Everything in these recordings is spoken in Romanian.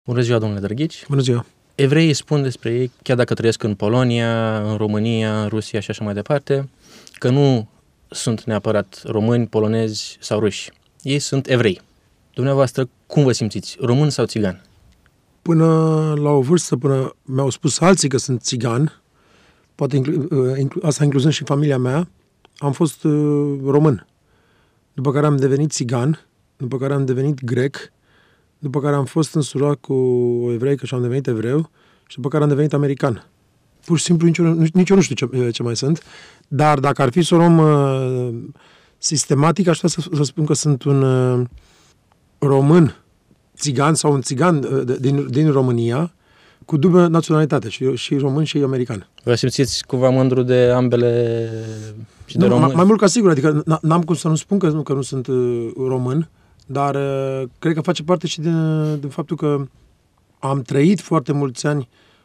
Bună ziua, domnule Drăghici. Bună ziua. Evreii spun despre ei, chiar dacă trăiesc în Polonia, în România, în Rusia și așa mai departe, că nu sunt neapărat români, polonezi sau ruși. Ei sunt evrei. Dumneavoastră, cum vă simțiți? Român sau țigan? Până la o vârstă, până mi-au spus alții că sunt țigan, poate asta incluzând și familia mea, am fost român. După care am devenit țigan, după care am devenit grec, după care am fost însurat cu o evreică și am devenit evreu și după care am devenit american. Pur și simplu nici eu nu știu ce mai sunt, dar dacă ar fi să o luăm sistematic, aș vrea să spun că sunt un român țigan sau un țigan din România cu dublă naționalitate, și român și american. Vă simțiți cumva mândru de ambele și de români? Mai mult ca sigur, adică n-am cum să nu spun că nu sunt român, dar cred că face parte și din faptul că am trăit foarte mulți ani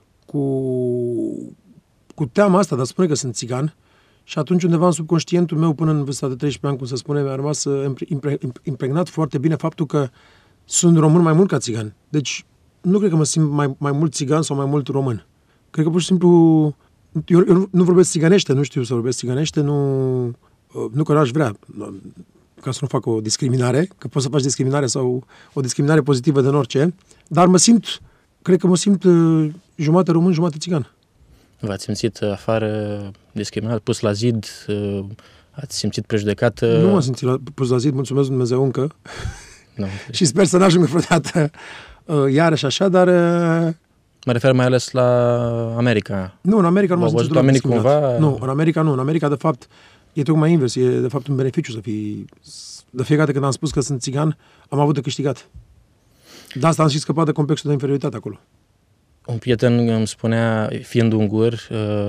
cu teama asta de a spune că sunt țigan și atunci undeva în subconștientul meu până în vârsta de 13 ani, cum se spune, mi-a rămas impregnat foarte bine faptul că sunt român mai mult ca țigan. Deci nu cred că mă simt mai mult țigan sau mai mult român. Cred că pur și simplu eu nu vorbesc țiganește, nu știu să vorbesc țiganește, nu că n-aș vrea, ca să nu fac o discriminare, că poți să faci discriminare sau o discriminare pozitivă din orice, dar cred că mă simt jumătate român, jumătate țigan. V-ați simțit afară, discriminat, pus la zid, ați simțit prejudecat? Nu m-am simțit pus la zid, mulțumesc Dumnezeu încă. Nu. Și sper să n-ajung vreodată iarăși așa, dar... Mă refer mai ales la America. Nu, în America nu m-am simțit oamenii cumva... Nu, în America nu. În America, de fapt, e tocmai invers. E, de fapt, un beneficiu să fii... De fiecare dată când am spus că sunt țigan, am avut de câștigat. De asta am și scăpat de complexul de inferioritate acolo. Un prieten îmi spunea, fiind ungur,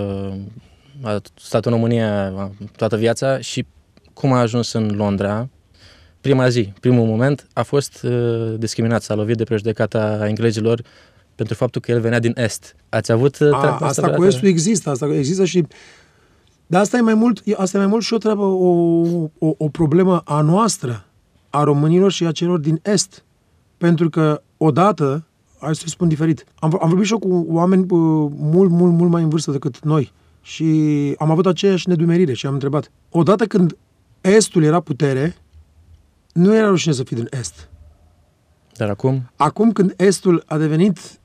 a stat în România toată viața și cum a ajuns în Londra, primul moment, a fost discriminat, s-a lovit de prejudecata englezilor pentru faptul că el venea din Est. Ați avut asta cu Estul există, asta există și... Dar asta e mai mult și o treabă, o problemă a noastră, a românilor și a celor din Est. Pentru că odată, hai să spun diferit, am vorbit și eu cu oameni mult mai în vârstă decât noi și am avut aceeași nedumerire și am întrebat. Odată când Estul era putere, nu era rușine să fii din Est. Dar acum? Acum când Estul a devenit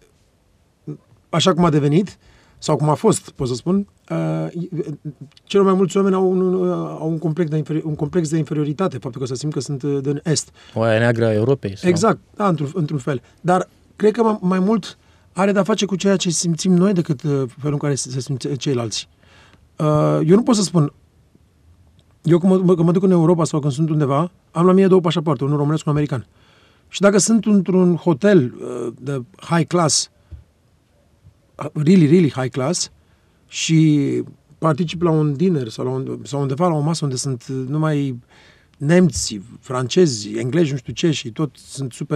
așa cum a devenit, sau cum a fost, pot să spun, cel mai mulți oameni au un complex de inferioritate, faptul că se simt că sunt din Est. Oaia neagră a Europei. Sau? Exact, da, într-un fel. Dar cred că mai mult are de-a face cu ceea ce simțim noi decât felul în care se simt ceilalți. Eu nu pot să spun, eu când mă duc în Europa sau când sunt undeva, am la mine două pașapoarte, unul românesc, unul american. Și dacă sunt într-un hotel de high class, really high class, și particip la un dinner sau undeva la o masă unde sunt numai nemți, francezi, englezi, nu știu ce, și tot sunt super,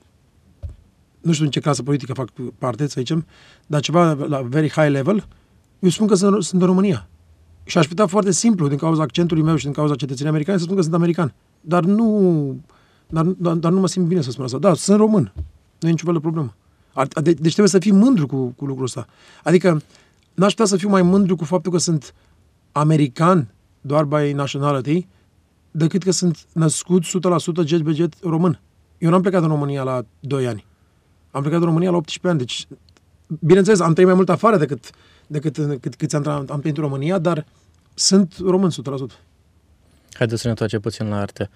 nu știu în ce clasă politică fac parte, să zicem, dar ceva la very high level, eu spun că sunt în România. Și aș putea foarte simplu, din cauza accentului meu și din cauza cetățenii americani, să spun că sunt american. Dar nu mă simt bine să spun asta. Da, sunt român. Nu e niciun fel de problemă. Deci trebuie să fii mândru cu lucrul ăsta. Adică n-aș putea să fiu mai mândru cu faptul că sunt american, doar by nationality, decât că sunt născut 100% jet be jet român. Eu n-am plecat în România la 2 ani. Am plecat în România la 18 ani. Deci, bineînțeles, am trăit mai mult afară decât câți am trăit în România, dar sunt român 100%. Haideți să ne întoarcem puțin la artă.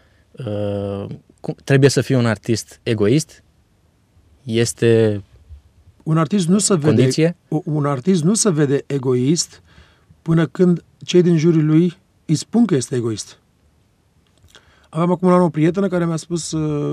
Trebuie să fii un artist egoist? Este un artist nu se vede egoist până când cei din jurul lui îi spun că este egoist. Aveam acum o prietenă care mi-a spus,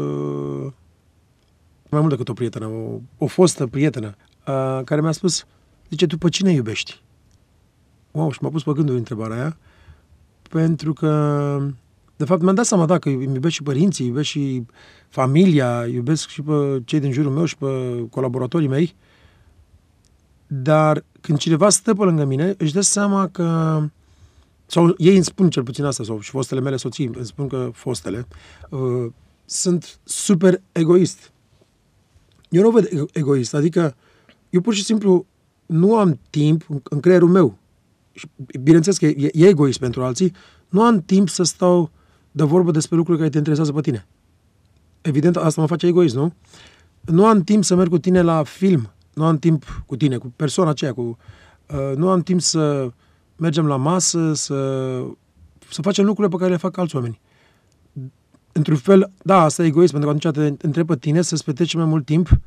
mai mult decât o prietenă, o fostă prietenă, care mi-a spus, zice, tu pe cine iubești? Wow, și m-a pus pe gânduri întrebarea aia, pentru că de fapt mi-am dat seama, da, că iubesc și părinții, iubesc și familia, iubesc și pe cei din jurul meu și pe colaboratorii mei, dar când cineva stă pe lângă mine, își dă seama că, sau ei îmi spun cel puțin asta, sau și fostele mele soții îmi spun că fostele, sunt super egoist. eu nu o văd egoist, adică eu pur și simplu nu am timp în creierul meu, și bineînțeles că e egoist pentru alții, nu am timp să stau de vorbă despre lucruri care te interesează pe tine. Evident, asta mă face egoist, nu? Nu am timp să merg cu tine la film, nu am timp cu tine, cu persoana aceea, nu am timp să mergem la masă, să facem lucrurile pe care le fac alți oameni. Într-un fel, da, asta e egoist, pentru că atunci te întreb pe tine să-ți petreci mai mult timp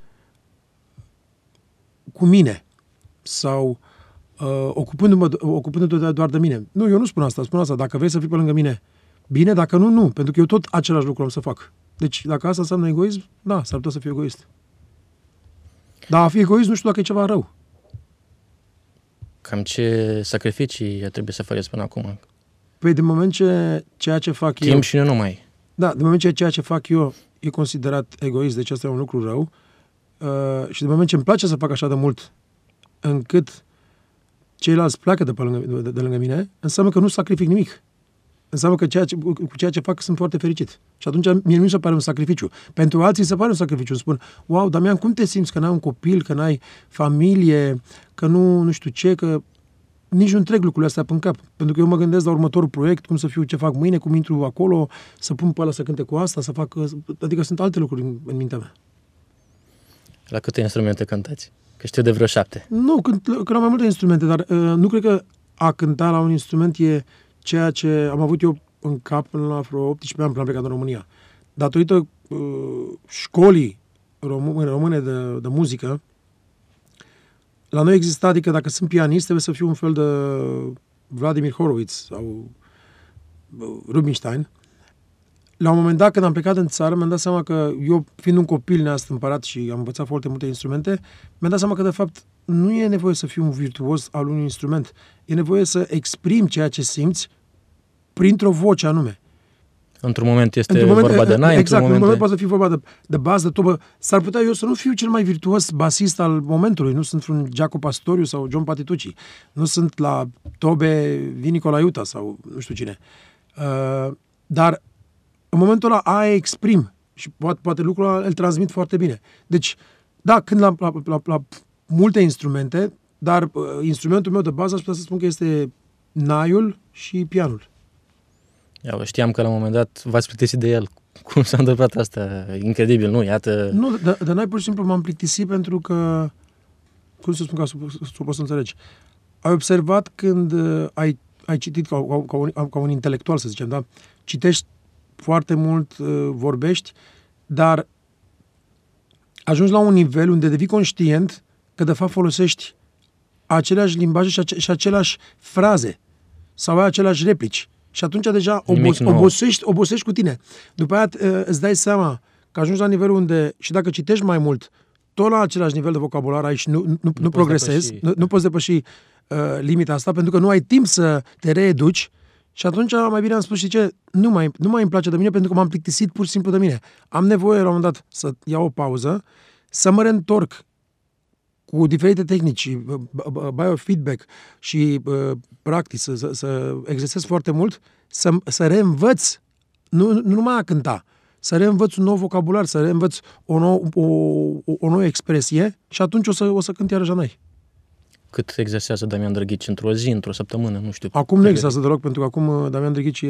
cu mine sau ocupându-te doar de mine. Nu, eu nu spun asta, dacă vrei să fii pe lângă mine, bine, dacă nu, nu, pentru că eu tot același lucru am să fac. Deci, dacă asta înseamnă egoism, da, s-ar putea să fiu egoist. Dar a fi egoist nu știu dacă e ceva rău. Cam ce sacrificii trebuie să faceți până acum? Păi, de moment ce ceea ce fac eu... Timp și nu numai. Da, de moment ce ceea ce fac eu e considerat egoist, deci asta e un lucru rău. Și de moment ce îmi place să fac așa de mult, încât ceilalți pleacă de lângă mine, înseamnă că nu sacrific nimic. Înseamnă că cu ceea ce fac sunt foarte fericit. Și atunci mie nu mi se pare un sacrificiu. Pentru alții se pare un sacrificiu. Îmi spun, wow, Damian, cum te simți că n-ai un copil, că n-ai familie, că nu știu ce, că nici nu trec lucrurile astea în cap. Pentru că eu mă gândesc la următorul proiect, cum să fiu, ce fac mâine, cum intru acolo, să pun pe ăla să cânte cu asta, să fac... Adică sunt alte lucruri în mintea mea. La câte instrumente cântați? Că știu de vreo 7. Nu, cânt la mai multe instrumente, dar nu cred că a cânta la un instrument e ceea ce am avut eu în cap până la vreo 18 ani până am plecat în România. Datorită școlii române de muzică, la noi exista, adică dacă sunt pianist, trebuie să fiu un fel de Vladimir Horowitz sau Rubinstein. La un moment dat, când am plecat în țară, mi-am dat seama că eu, fiind un copil neastâmpărat și am învățat foarte multe instrumente, mi-am dat seama că, de fapt, nu e nevoie să fiu un virtuos al unui instrument. E nevoie să exprimi ceea ce simți printr-o voce anume. Într-un moment vorba de nai, exact, într-un moment poate fi vorba de bază, de tobă. S-ar putea eu să nu fiu cel mai virtuos basist al momentului. Nu sunt un Jaco Pastoriu sau John Patitucci. Nu sunt la tobe Vini Colaiuta sau nu știu cine. Dar în momentul ăla aia exprim și poate lucrul ăla îl transmit foarte bine. Deci, da, când la multe instrumente, dar instrumentul meu de bază aș putea să spun că este naiul și pianul. Eu știam că la un moment dat v-ați plictisit de el. Cum s-a întâmplat asta? Incredibil, nu? Iată... Nu, dar n-ai pur și simplu m-am plictisit pentru că, cum să spun ca să poți să înțelegi, ai observat când ai citit ca un intelectual, să zicem, da? Citești foarte mult, vorbești, dar ajungi la un nivel unde devii conștient că de fapt folosești aceleași limbaje și aceleași fraze sau ai aceleași replici. Și atunci deja obosești cu tine. După aia îți dai seama că ajungi la nivelul unde, și dacă citești mai mult, tot la același nivel de vocabular ai și nu progresezi, nu poți depăși limita asta, pentru că nu ai timp să te reeduci. Și atunci mai bine am spus, și ce, nu mai îmi place de mine pentru că m-am plictisit pur și simplu de mine. Am nevoie la un moment dat să iau o pauză, să mă reîntorc cu diferite tehnici, biofeedback și practic, să exersez foarte mult, să reînvăț, nu numai a cânta, să reînvăț un nou vocabular, să reînvăț o nouă expresie și atunci o să cânt iarăși Janai. Cât exersează Damian Drăghici? Într-o zi, într-o săptămână? Nu știu. Acum nu exersează deloc, pentru că acum Damian Drăghici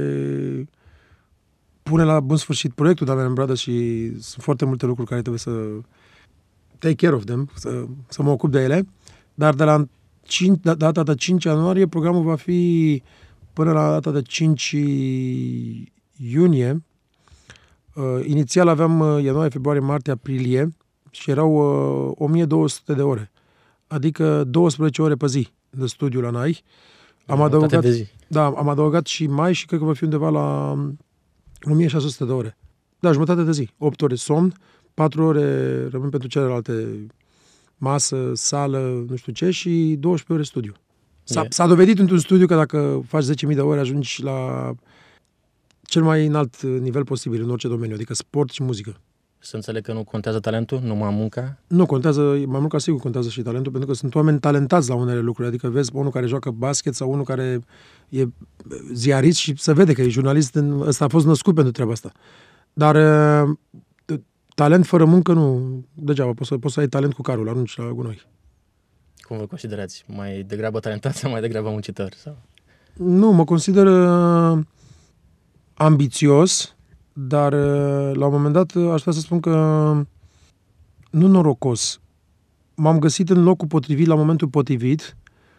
pune la bun sfârșit proiectul Damian Brothers și sunt foarte multe lucruri care trebuie să take care of them, să mă ocup de ele, dar de la data de 5 ianuarie programul va fi până la data de 5 iunie. Inițial aveam ianuarie, februarie, martie, aprilie și erau 1200 de ore. Adică 12 ore pe zi de studiu la NAI. Am adăugat și mai și cred că va fi undeva la 1600 de ore. Da, jumătate de zi. 8 ore somn, 4 ore rămân pentru celelalte, masă, sală, nu știu ce, și 12 ore studiu. S-a dovedit într-un studiu că dacă faci 10.000 de ore ajungi la cel mai înalt nivel posibil în orice domeniu, adică sport și muzică. Să înțeleg că nu contează talentul, numai munca? Nu, contează, mai mult ca sigur contează și talentul, pentru că sunt oameni talentați la unele lucruri, adică vezi unul care joacă basket sau unul care e ziarist și se vede că e jurnalist, ăsta a fost născut pentru treaba asta. Dar talent fără muncă nu, degeaba, poți să ai talent cu carul, arunci la gunoi. Cum vă considerați? Mai degrabă talentat sau mai degrabă muncitor? Sau? Nu, mă consider ambițios, dar la un moment dat aș vrea să spun că nu norocos. M-am găsit în locul potrivit, la momentul potrivit,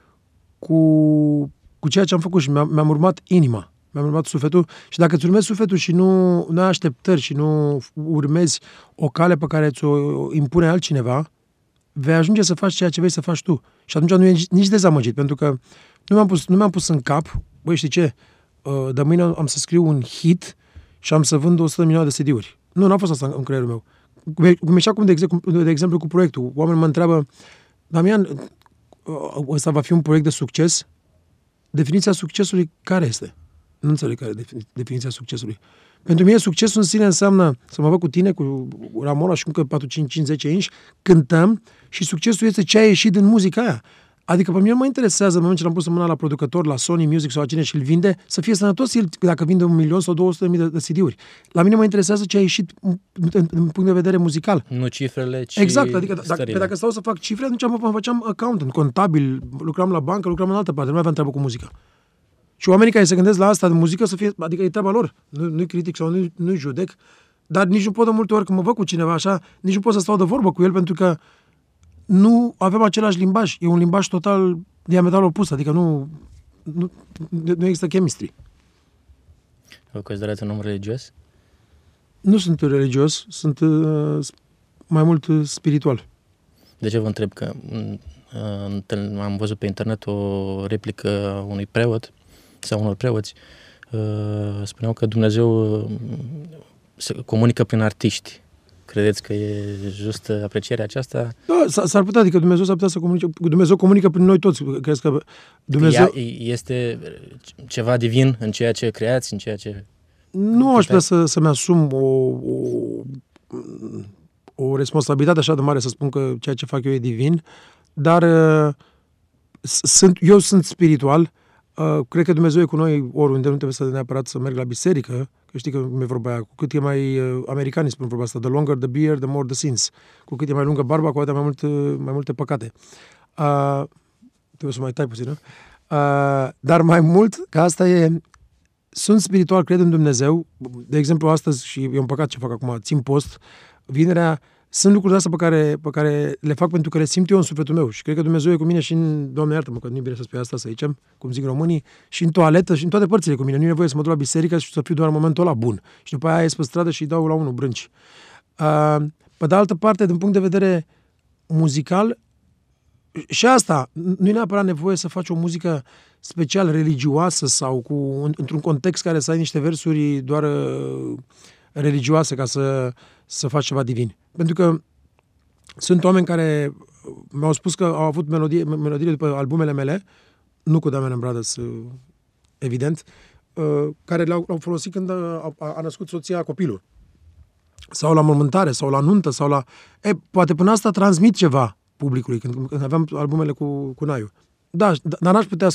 cu ceea ce am făcut și mi-am urmat inima, mi-am urmat sufletul și dacă îți urmezi sufletul și nu ai așteptări și nu urmezi o cale pe care ți-o impune altcineva, vei ajunge să faci ceea ce vrei să faci tu. Și atunci nu ești nici dezamăgit, pentru că nu mi-am pus în cap, băi, știi ce, de mâine am să scriu un hit și am să vând 100 de milioane de CD-uri. Nu, n-a fost asta în creierul meu. Cum e și acum, de exemplu, cu proiectul. Oamenii mă întreabă, Damian, ăsta va fi un proiect de succes? Definiția succesului care este? Nu înțeleg care e definiția succesului. Pentru mine succesul în sine înseamnă să mă văd cu tine, cu Ramona și încă 4, 5, 10 inși, cântăm și succesul este ce a ieșit din muzica aia. Adică pe mine nu mă interesează în momentul ce l-am pus în mâna la producător, la Sony Music sau la cine și îl vinde, să fie sănătos el dacă vinde 1.000.000 sau 200.000 de CD-uri. La mine mă interesează ce a ieșit în punct de vedere muzical. Nu cifrele, ci exact, adică stările. dacă stau să fac cifre, atunci mă făceam accountant, contabil, lucram la bancă, lucram în altă parte, nu mai aveam treabă cu muzica. Și oamenii care se gândesc la asta de muzică să fie, adică e treaba lor, nu-i critic sau nu-i judec, dar nici nu pot de multe ori când mă văd cu cineva așa, nici nu pot să stau de vorbă cu el pentru că nu avem același limbaj. E un limbaj total diametral opus, adică nu există chemistry. Vă considerați un om religios? Nu sunt religios, sunt mai mult spiritual. De ce vă întreb? Că am văzut pe internet o replică a unui preot sau unor preoți. Spuneau că Dumnezeu se comunică prin artiști. Credeți că e justă aprecierea aceasta? Da, s-ar putea, adică Dumnezeu s-ar putea să comunice. Dumnezeu comunică prin noi toți. Crezi că Dumnezeu... Este ceva divin în ceea ce creați, în ceea ce... Nu aș putea să-mi asum o responsabilitate așa de mare să spun că ceea ce fac eu e divin, dar eu sunt spiritual. Cred că Dumnezeu e cu noi oriunde, nu trebuie să neapărat să merg la biserică, că știi că mi-e vorba aia, cu cât e mai americanii spun vorba asta, the longer the beard, the more the sins. Cu cât e mai lungă barba, cu atât mai multe păcate. Trebuie să mai tai puțin, nu? Dar mai mult, că asta e, sunt spiritual, cred în Dumnezeu. De exemplu, astăzi, și e un păcat ce fac acum, țin post, vinerea, sunt lucruri astea pe care le fac pentru că le simt eu în sufletul meu. Și cred că Dumnezeu e cu mine și în, Doamne iartă-mă, că nu e bine să spui asta, să zicem, cum zic românii, și în toaletă și în toate părțile cu mine. Nu e nevoie să mă duc la biserică și să fiu doar în momentul ăla bun. Și după aia ies pe stradă și îi dau la unul brânci. Pe de altă parte, din punct de vedere muzical, și asta, nu e neapărat nevoie să faci o muzică special religioasă sau într-un context care să ai niște versuri doar religioase ca să faci ceva divin. Pentru că sunt oameni care mi-au spus că au avut melodiile după albumele mele, nu cu Damian Brothers, evident, care le-au folosit când a născut soția copilul. Sau la mormântare, sau la nuntă, sau la... poate până asta transmit ceva publicului, când aveam albumele cu Naiu. Da, dar n-aș putea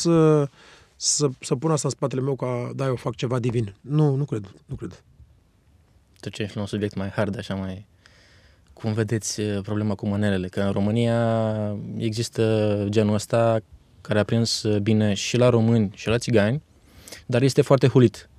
să pun asta în spatele meu ca, da, eu fac ceva divin. Nu cred. Treceți la un subiect mai hard, așa mai... Cum vedeți problema cu manelele? Că în România există genul ăsta care a prins bine și la români și la țigani, dar este foarte hulit.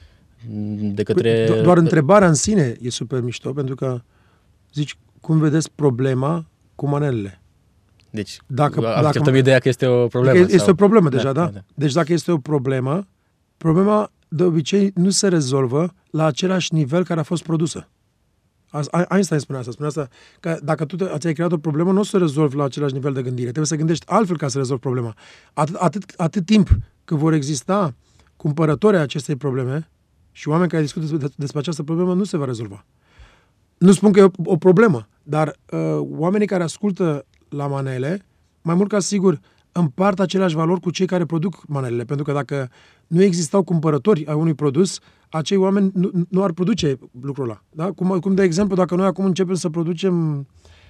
De către... Doar întrebarea în sine e super mișto, pentru că zici, cum vedeți problema cu manelele? Deci, acceptăm ideea că este o problemă. Este o problemă deja, da? Deci dacă este o problemă, problema de obicei nu se rezolvă la același nivel care a fost produsă. Einstein spunea asta, că dacă tu ți-ai creat o problemă, nu o să o rezolvi la același nivel de gândire. Trebuie să gândești altfel ca să rezolvi problema. Atât timp cât vor exista cumpărători ai acestei probleme și oameni care discută despre această problemă, nu se va rezolva. Nu spun că e o problemă, dar oamenii care ascultă la manele, mai mult ca sigur, împart aceleași valori cu cei care produc manelele. Pentru că dacă nu existau cumpărători ai unui produs, acei oameni nu ar produce lucrul ăla. Da? Cum de exemplu, dacă noi acum începem să producem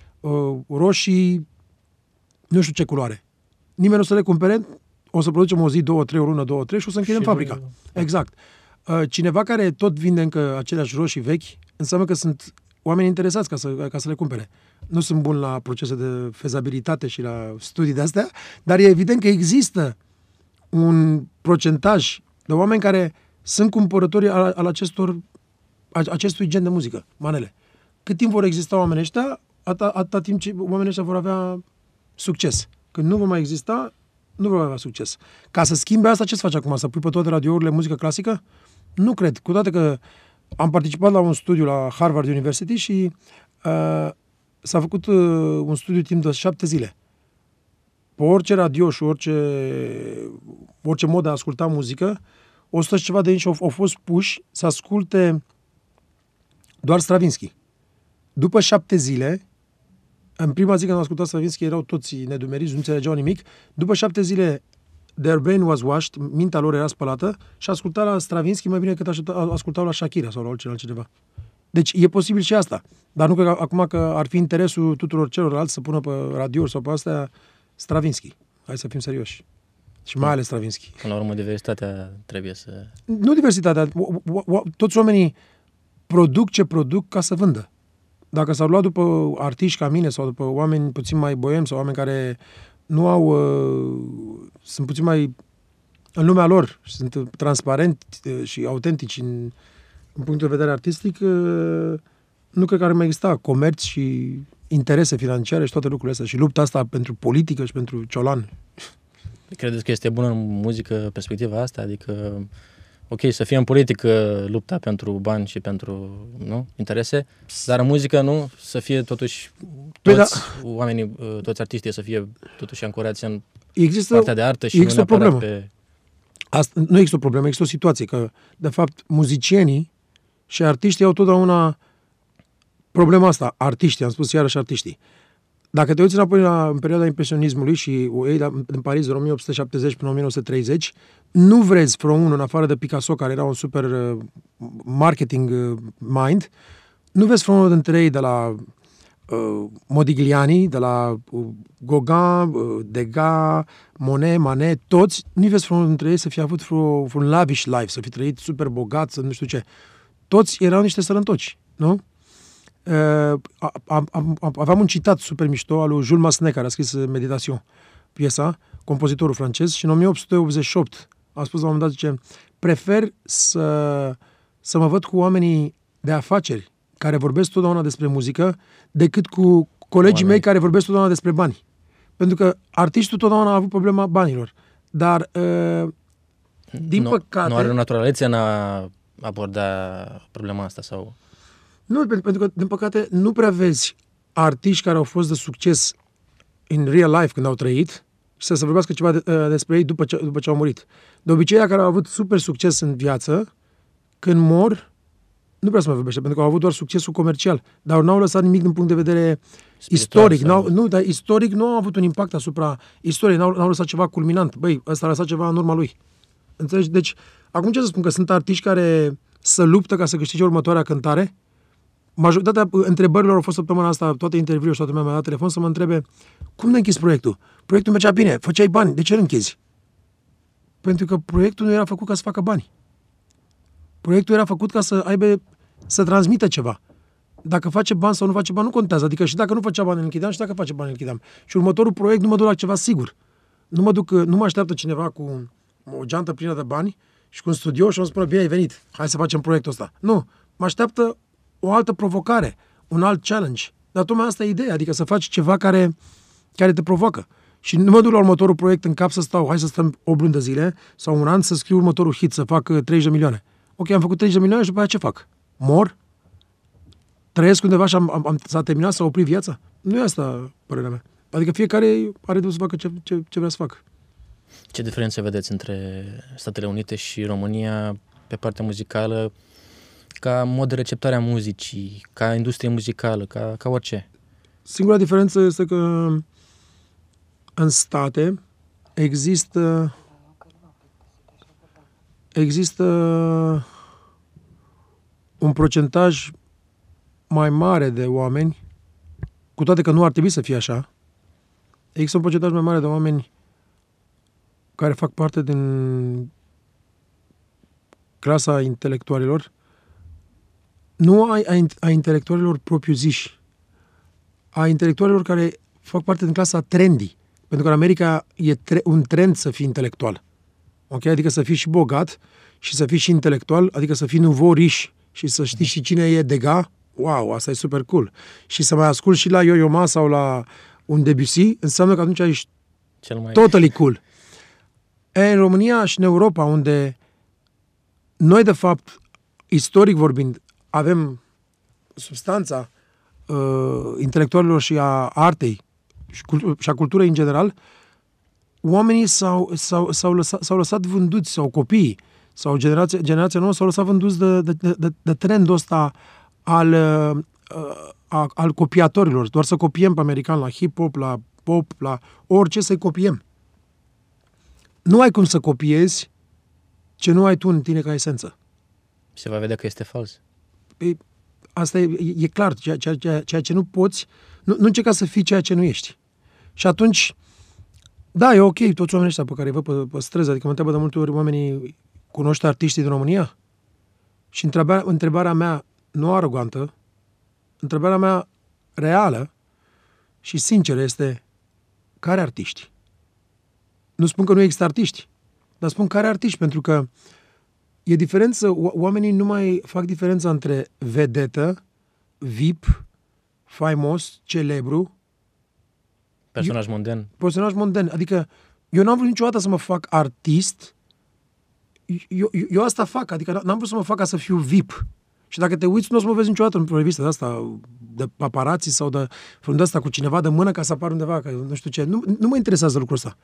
roșii, nu știu ce culoare. Nimeni nu o să le cumpere, o să producem o zi, 2, 3, o lună, 2, 3 și o să închidem fabrica. Exact. Cineva care tot vinde încă aceleași roșii vechi, înseamnă că sunt oameni interesați ca să le cumpere. Nu sunt bun la procese de fezabilitate și la studii de-astea, dar e evident că există un procentaj de oameni care sunt cumpărători al acestui gen de muzică, manele. Cât timp vor exista oamenii ăștia, atâta timp ce oamenii ăștia vor avea succes. Când nu vor mai exista, nu vor avea succes. Ca să schimbe asta, ce să faci acum? Să pui pe toate radiourile muzică clasică? Nu cred. Cu toate că am participat la un studiu la Harvard University și s-a făcut un studiu timp de 7 zile. Pe orice radio și orice mod de a asculta muzică, 100 și ceva de inși au fost puși să asculte doar Stravinsky. După 7 zile, în prima zi când am ascultat Stravinsky, erau toți nedumeriți, nu înțelegeau nimic. După 7 zile, their brain was washed, mintea lor era spălată și asculta la Stravinsky mai bine decât ascultau la Shakira sau la orice altceva. Deci e posibil și asta. Dar nu cred că acum că ar fi interesul tuturor celorlalți să pună pe radio sau pe astea Stravinsky. Hai să fim serioși. Și mai ales Stravinsky. Până la urmă, diversitatea trebuie să... Nu diversitatea. Toți oamenii produc ce produc ca să vândă. Dacă s-au luat după artiști ca mine sau după oameni puțin mai boemi sau oameni care nu au... sunt puțin mai în lumea lor și sunt transparenti și autentici în punct de vedere artistic, nu cred că ar mai exista comerț și interese financiare și toate lucrurile astea. Și lupta asta pentru politică și pentru ciolan. Credeți că este bună în muzică perspectiva asta? Adică, ok, să fie în politică lupta pentru bani și pentru interese, dar în muzică nu, să fie totuși toți oamenii, toți artiștii să fie totuși ancorați în partea de artă și nu neapărat pe... Nu există o problemă, există o situație, că de fapt muzicienii și artiștii au totdeauna problema asta. Artiștii, am spus iarăși artiștii. Dacă te uiți înapoi în perioada impresionismului și o iei în Paris de 1870 până 1930, nu vezi vreo unul, în afară de Picasso, care era un super marketing mind, nu vezi vreo unul dintre ei de la Modigliani, de la Gauguin, Degas, Monet, Manet, toți, nu vezi vreo unul dintre ei să fie avut un lavish life, să fi trăit super bogat, să nu știu ce. Toți erau niște sărăntoci, nu? Aveam un citat super mișto al lui Jules Massenet, care a scris Meditation, piesa, compozitorul francez, și în 1888 a spus la un moment dat, zice, prefer să mă văd cu oamenii de afaceri care vorbesc totdeauna despre muzică decât cu colegii mei care vorbesc totdeauna despre bani. Pentru că artistul totdeauna a avut problema banilor. Dar, din păcate... Nu are o naturalețe în a aborda problema asta sau... Nu, pentru că, din păcate, nu prea vezi artiști care au fost de succes în real life când au trăit și să se vorbească ceva despre ei după ce au murit. De obicei, care au avut super succes în viață, când mor, nu prea se mai vorbește, pentru că au avut doar succesul comercial, dar n-au lăsat nimic din punct de vedere istoric. Dar istoric nu au avut un impact asupra istoriei, n-au lăsat ceva culminant. Băi, ăsta a lăsat ceva în urma lui. Înțelegi? Deci, acum ce să spun? Că sunt artiști care se luptă ca să câștige următoarea cântare. Majoritatea întrebărilor au fost săptămâna asta, toate interviurile și toată lumea mi-a dat telefon să mă întrebe cum ne închizi proiectul? Proiectul mergea bine, făceai bani, de ce îl închizi? Pentru că proiectul nu era făcut ca să facă bani. Proiectul era făcut ca să transmită ceva. Dacă face bani sau nu face bani, nu contează. Adică și dacă nu făcea bani, îl închideam, și dacă face bani, îl închideam. Și următorul proiect nu mă duc la ceva sigur. Nu mă așteaptă cineva cu o geantă plină de bani și cu un studio și îmi spune, bine ai venit, hai să facem proiectul ăsta. Nu, mă așteaptă o altă provocare, un alt challenge. Dar tocmai asta e ideea, adică să faci ceva care te provoacă. Și nu mă duc la următorul proiect în cap să stau, hai să stăm 8 luni de zile sau un an să scriu următorul hit, să fac 30 de milioane. Ok, am făcut 30 de milioane și după aia ce fac? Mor? Trăiesc undeva și s-a terminat, s-a oprit viața? Nu e asta părerea mea. Adică fiecare are dreptul să facă ce vrea să facă. Ce diferențe vedeți între Statele Unite și România pe partea muzicală, ca mod de receptare a muzicii, ca industrie muzicală, ca orice? Singura diferență este că în state există un procentaj mai mare de oameni, cu toate că nu ar trebui să fie așa, există un procentaj mai mare de oameni care fac parte din clasa intelectualilor Nu a intelectualilor propriu-ziși, a intelectualilor care fac parte din clasa trendy. Pentru că în America e un trend să fii intelectual. Ok? Adică să fii și bogat și să fii și intelectual, adică să fii nouveau riche și să știi și cine e Degas. Wow, asta e super cool. Și să mai asculti și la Yo-Yo Ma sau la un Debussy, înseamnă că atunci ești totally cool. În România și în Europa, unde noi, de fapt, istoric vorbind, avem substanța intelectualilor și a artei și a culturii în general, oamenii s-au lăsat vânduți, sau copiii, sau generația nouă s-au lăsat vânduți de trendul ăsta al copiatorilor. Doar să copiem pe american la hip-hop, la pop, la orice, să-i copiem. Nu ai cum să copiezi ce nu ai tu în tine ca esență. Se va vedea că este fals. Asta e clar. Ceea ce nu poți, nu încerca să fii ceea ce nu ești. Și atunci, da, e ok, toți oamenii ăștia pe care îi văd pe străzi, adică mă întreabă de multe ori oamenii, cunoște artiștii din România? Și întrebarea mea, nu arogantă, întrebarea mea reală și sinceră este, care artiști? Nu spun că nu există artiști, dar spun care artiști, pentru că e diferență, oamenii nu mai fac diferența între vedetă, VIP, faimos, celebru, personaj monden. Adică eu n-am vrut niciodată să mă fac artist, eu asta fac, adică n-am vrut să mă fac ca să fiu VIP. Și dacă te uiți, nu o să mă vezi niciodată într-o revistă de asta, de paparazzi sau de frunde asta cu cineva de mână ca să apar undeva, că nu știu ce. Nu mă interesează lucrul ăsta.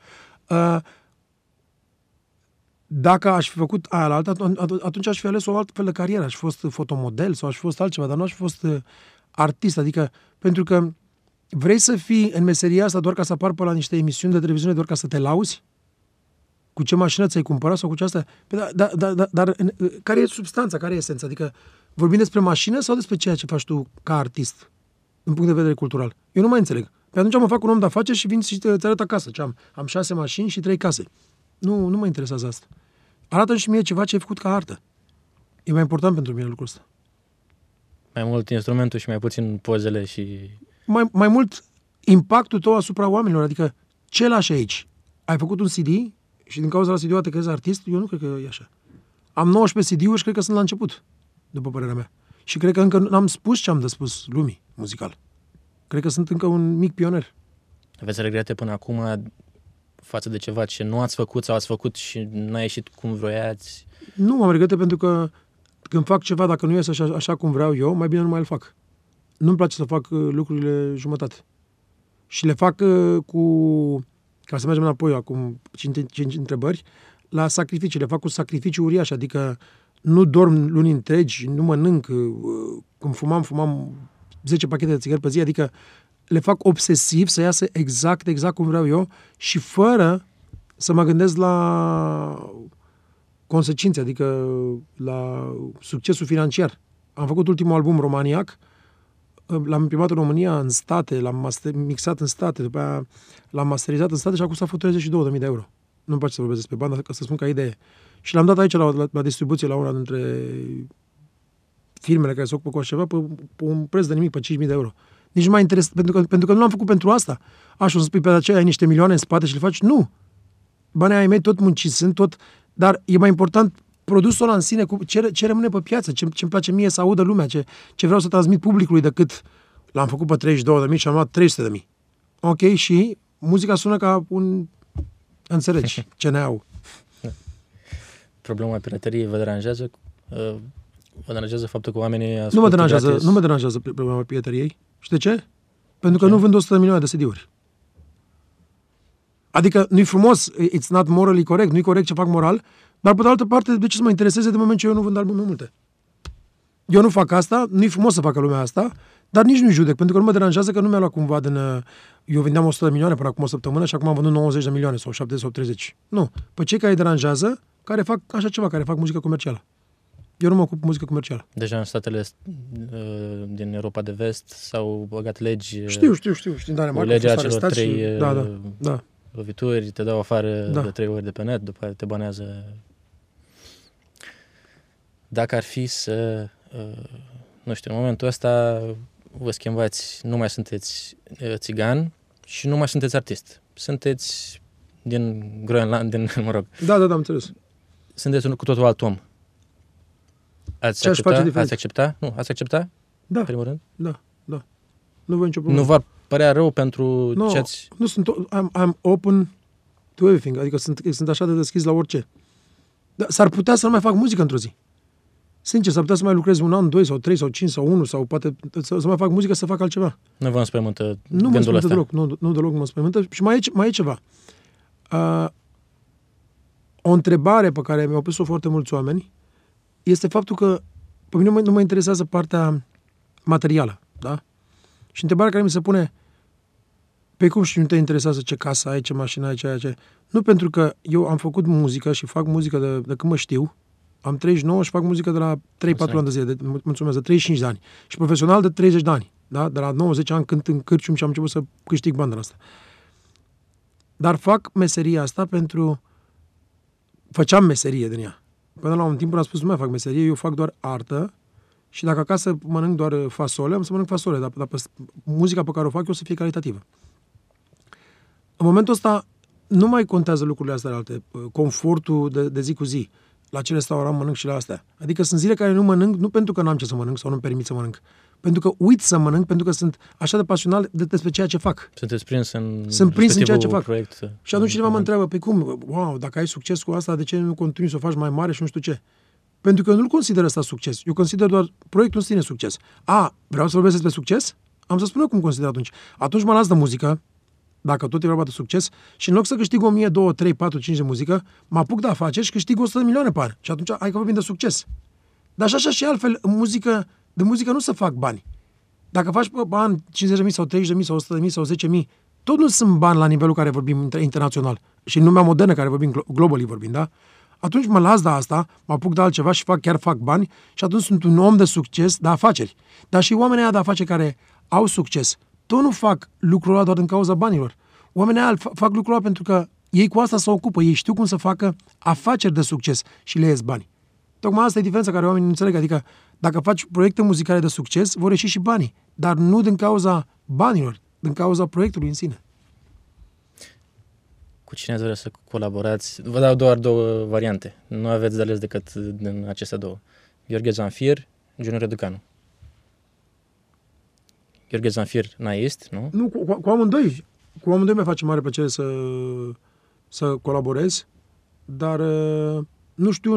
Dacă aș fi făcut aia la alta, atunci aș fi ales o altă fel de carieră. Aș fi fost fotomodel sau aș fi fost altceva, dar nu aș fi fost artist. Adică, pentru că vrei să fii în meseria asta doar ca să apar pe la niște emisiuni de televiziune, doar ca să te lauzi? Cu ce mașină ți-ai cumpărat sau cu ce asta? Dar care e substanța, care e esența? Adică vorbim despre mașină sau despre ceea ce faci tu ca artist, din punct de vedere cultural? Eu nu mai înțeleg. Pe atunci mă fac un om de afaceri și vin și îți arăt acasă. Am 6 mașini și 3 case. Nu mă interesează asta. Arată și mie ceva ce ai făcut ca artă. E mai important pentru mine lucrul ăsta. Mai mult instrumentul și mai puțin pozele și... Mai mult impactul tău asupra oamenilor. Adică ce lași aici? Ai făcut un CD și din cauza la CD-ul te crezi artist? Eu nu cred că e așa. Am 19 CD-uri și cred că sunt la început, după părerea mea. Și cred că încă n-am spus ce am de spus lumii muzical. Cred că sunt încă un mic pioner. Aveți regrete până acum față de ceva ce nu ați făcut sau ați făcut și n-a ieșit cum vroiați? Nu am regrete, pentru că când fac ceva, dacă nu iese așa cum vreau eu, mai bine nu mai îl fac. Nu-mi place să fac lucrurile jumătate. Și le fac ca să mergem înapoi acum 5 întrebări, la sacrificii. Le fac cu sacrificii uriașe, adică nu dorm luni întregi, nu mănânc, când fumam 10 pachete de țigări pe zi, adică le fac obsesiv să iasă exact cum vreau eu și fără să mă gândesc la consecințe, adică la succesul financiar. Am făcut ultimul album, Romaniac, l-am imprimat în România, în state, l-am mixat în state, după aia l-am masterizat în state și a costat 32.000 de euro. Nu-mi place să vorbesc despre bani, ca să spun ca idee. Și l-am dat aici la distribuție la una dintre firmele care se ocupă cu așa ceva pe un preț de nimic, pe 5.000 de euro. Nici nu m-a interesat, pentru că nu l-am făcut pentru asta. Așa o să spui pe aceea, ai niște milioane în spate și le faci? Nu! Banii ai mei tot munciți sunt, dar e mai important produsul ăla în sine, ce rămâne pe piață, ce-mi place mie să audă lumea, ce vreau să transmit publicului, decât l-am făcut pe 32.000 și am luat 300.000. Ok? Și muzica sună ca un... Înțelegi? CNA-ul. Problema pirateriei vă deranjează? Vă deranjează faptul că oamenii ascultă gratis? Nu mă deranjează problema pirateriei. Și de ce? Pentru că nu vând 100 de milioane de CD-uri. Adică nu-i frumos, it's not morally corect, nu-i corect ce fac moral, dar pe de altă parte, de ce să mă intereseze de moment ce eu nu vând albume multe? Eu nu fac asta, nu-i frumos să facă lumea asta, dar nici nu-i judec, pentru că nu mă deranjează că nu mi-a luat cumva eu vindeam 100 de milioane până acum o săptămână și acum am vândut 90 de milioane sau 70 sau 30. Nu. Pe cei care îi deranjează, care fac așa ceva, care fac muzică comercială. Eu nu mă ocup cu muzică comercială. Deja în statele din Europa de Vest s-au băgat legi... Știu. Din Danemarca, legea celor 3 da. lovituri, te dau afară de 3 ori de pe net, după aia te banează. Dacă ar fi să nu știu, în momentul ăsta vă schimbați, nu mai sunteți țigan și nu mai sunteți artist. Sunteți din Groenland, Da, am înțeles. sunteți cu totul alt om. Ați accepta? Nu, ați accepta? Da. În primul rând? Da. Nu văd nicio problemă. Nu v-ar părea rău pentru ce ați... Nu, I'm open to everything, adică sunt așa de deschis la orice. Dar s-ar putea să nu mai fac muzică într-o zi. Sincer, s-ar putea să mai lucrez 1 an, 2 sau 3 sau 5 sau 1 sau poate să mai fac muzică, să fac altceva. Nu vă înspăimântă Nu gândul ăsta? deloc, nu deloc mă înspăimântă. Și mai e ceva. O întrebare pe care mi-au pus-o foarte mulți oameni este faptul că pe mine nu mă interesează partea materială, da? Și întrebarea care mi se pune, pe cum și nu te interesează ce casă ai, ce mașină ai, ce... Nu, pentru că eu am făcut muzică și fac muzică de când mă știu. Am 39 și fac muzică de la 3-4 ani de zile, mulțumesc, de 35 de ani. Și profesional de 30 de ani. Da? De la 90 ani cânt în cârcium și am început să câștig bani din asta. Dar fac meseria asta pentru... Făceam meserie din ea. Până la un timp am spus, nu mai fac meserie, eu fac doar artă și dacă acasă mănânc doar fasole, am să mănânc fasole, dar muzica pe care o fac eu să fie calitativă. În momentul ăsta nu mai contează lucrurile astea alte, confortul de zi cu zi. La ce restaurant mănânc și la astea. Adică sunt zile care nu mănânc, nu pentru că n-am ce să mănânc sau nu-mi permit să mănânc. Pentru că uit să mănânc, pentru că sunt așa de pasional despre ceea ce fac. Sunteți prins în ceea ce fac. Proiect. Și atunci cineva mă întreabă, pe cum, wow, dacă ai succes cu asta, de ce nu continui să o faci mai mare și nu știu ce? Pentru că eu nu-l consider asta succes. Eu consider doar proiectul în sine succes. Vreau să vorbesc despre succes? Am să spun eu cum consider atunci. Atunci mă las de muzică, dacă tot e vorba de succes, și în loc să câștig 1000, 2, 3, 4, 5 de muzică, mă apuc de afaceri și câștig 100 de milioane pe an. Și atunci hai că vorbim de succes. Dar așa și altfel, de muzică nu se fac bani. Dacă faci bani 50.000 sau 30.000 sau 100.000 sau 10.000, tot nu sunt bani la nivelul care vorbim internațional. Și în lumea modernă care vorbim, globally vorbim, da? Atunci mă las de asta, mă apuc de altceva și chiar fac bani și atunci sunt un om de succes, de afaceri. Dar și oamenii ăia de afaceri care au succes, tot nu fac lucrul ăla doar din cauza banilor. Oamenii ăia fac lucrul ăla pentru că ei cu asta se ocupă, ei știu cum să facă afaceri de succes și le ies bani. Tocmai asta e diferența care oamenii nu înțeleg, adică dacă faci proiecte muzicale de succes, vor ieși și banii, dar nu din cauza banilor, din cauza proiectului în sine. Cu cine ați vrea să colaborați? Vă dau doar 2 variante. Nu aveți de ales decât din acestea 2. Gheorghe Zanfir, Junior Educanu. Gheorghe Zanfir, naist, nu? Nu, cu amândoi. Cu amândoi mi-a face mare plăcere să colaborez, dar nu știu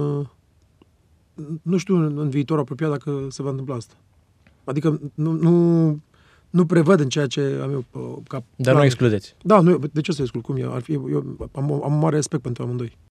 în viitor apropiat dacă se va întâmpla asta. Adică nu prevăd în ceea ce am eu ca... Dar nu excludeți. Da, de ce să exclud? Cum e? Eu am un mare respect pentru amândoi.